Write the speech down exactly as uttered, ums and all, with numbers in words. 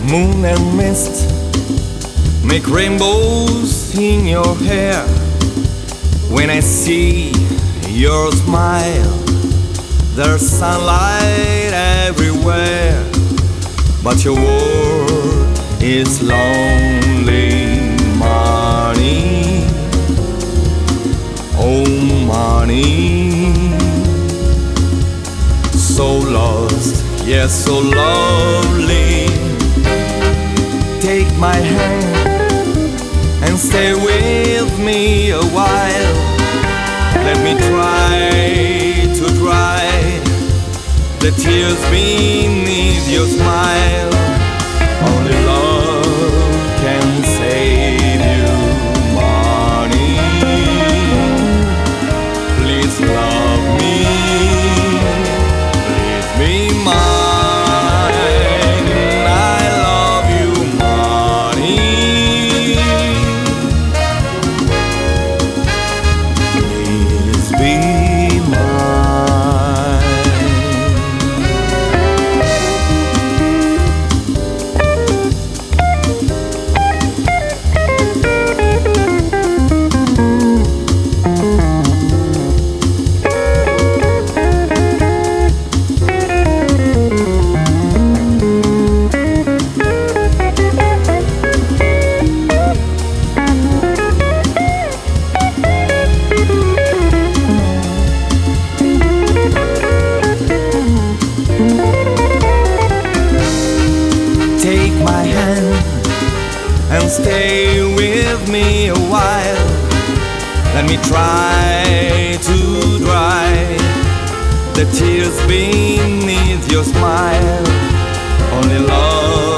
Moon and mist make rainbows in your hair. When I see your smile, there's sunlight everywhere. But your world is lonely money. Oh money, so lost, yes so lovely. Take my hand and stay with me a while. Let me try to dry the tears beneath your smile. Only love can save you, money. Please love me, please be mine. Take my hand and stay with me a while. Let me try to dry the tears beneath your smile. Only love